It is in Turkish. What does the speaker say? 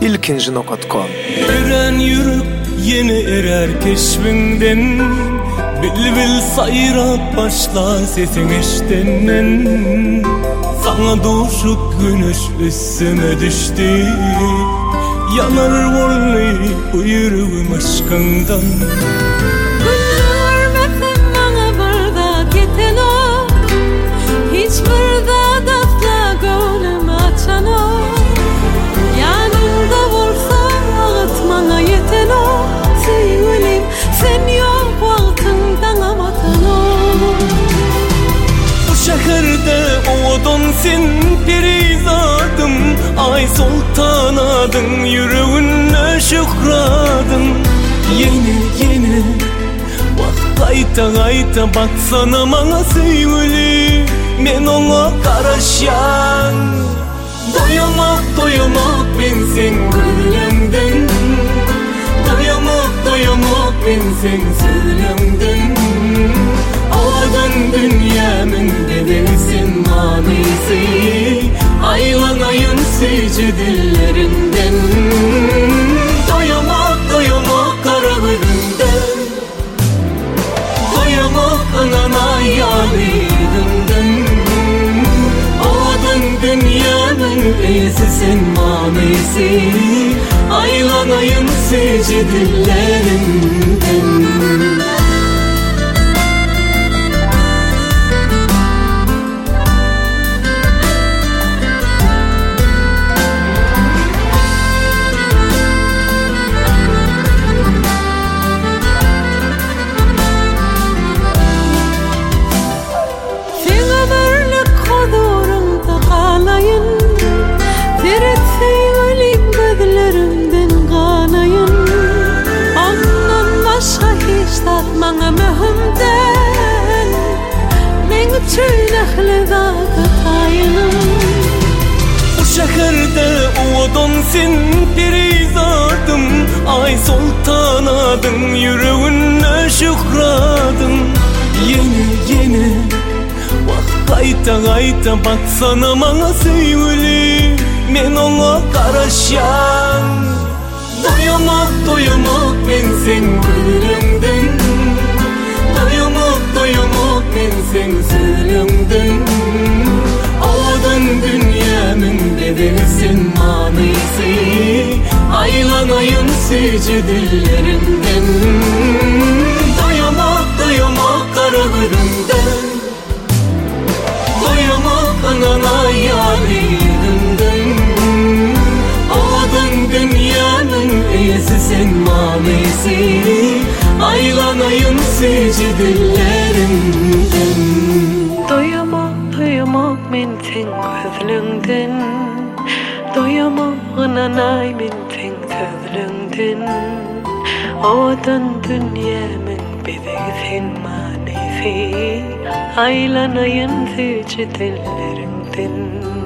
ilkinji.com. Eren yürüp yeni erer keşfinden, Bilbil sayrap başla sesin eştenden. Sana doğuşup güneş üstüme düştü, yanar vallahi bu yüreğim aşkından. Sen perizadım, ay sultan adın, yüreğine şükradın. Yeni bak kayta baksana bana sevgili, men ona karışan. Doyamak ben sen gülümden, doyamak ben sen söylemden. Ağdan dünyamın bedelsin manisi, aylanayım sıcı dillerinden. Doyamak kara gülümden, doyamak anana yâlirimden. Ağdan dünyamın bedelsin manisi, aylanayım sıcı dillerinden. Bana mühimden, men üçün ahlada katayınım. Bu şehirde oğudun sen perizadım, ay sultan adın, yüreğine şükradın. Yeni bak kayta baksana bana sevgili, men ona karışan. Doyamak ben sen gülümden, doyamak ben sen söylemden. Ağdan dünyamın bedelsin manisi, aylanayım sıcı dillerinden. Doyamak kara gülümden, doyamak anana yâlirimden. Ağdan dünyanın iyisi sen mamisi, aylanayım sıcı dillerinden. Doyamak men sen gözlüğünden, doyamak ananay men sen sözlüğünden. Ağdan dünyamın bedelsin manisi, aylanayım sıcı dillerinden.